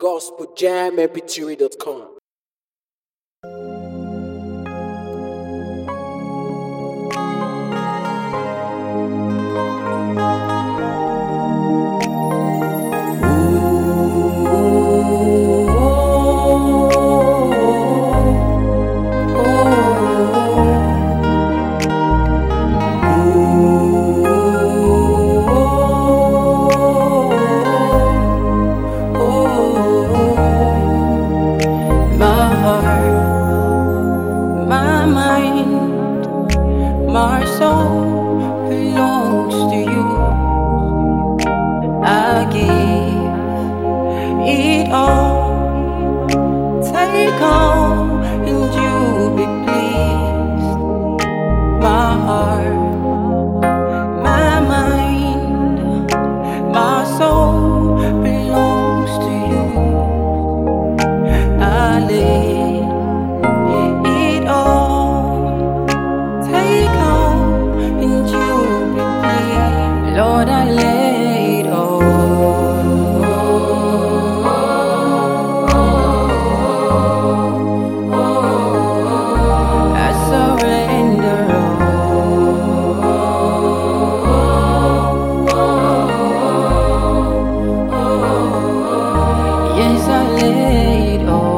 gospeljammpg.com. My mind, my soul belongs to you. I give it all, take all, and you be pleased. My heart, my mind, my soul belongs to you. I live Lord, I lay it all. I surrender all. Yes, I lay it all.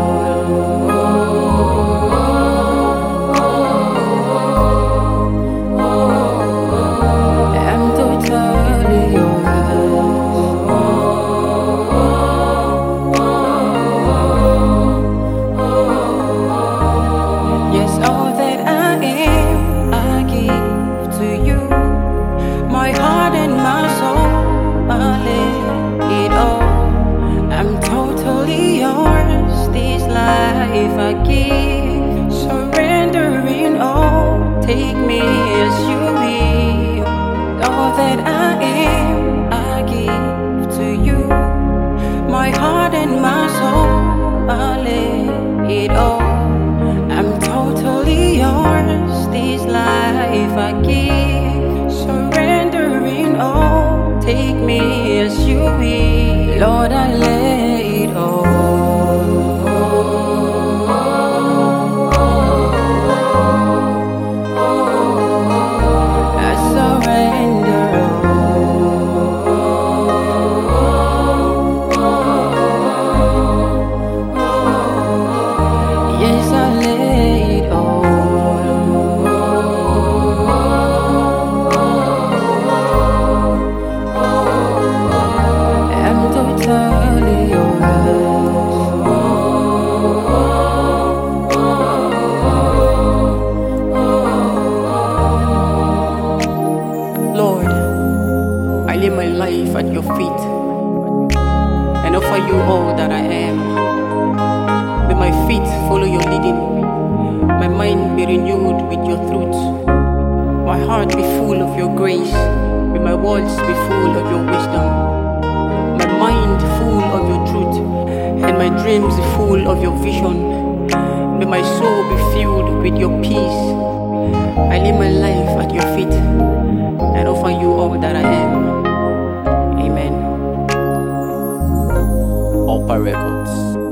My heart and my soul, I lay it all. I'm totally yours. This life I give, surrendering all. Take me as you will. All that I am, I give to you. My heart and my soul, I lay it all. I'm totally yours. This life I give, surrendering all. Take me as you will. Lord, I lay it all. I surrender all. Yes, I lay it all. Lord, I lay my life at your feet and offer you all that I am. May my feet follow your leading, my mind be renewed with your truth, my heart be full of your grace, may my words be full of your wisdom, my mind full of your truth, and my dreams full of your vision. May my soul be filled with your peace. I lay my life at your feet and offer you all that I am. Amen. Opa Records.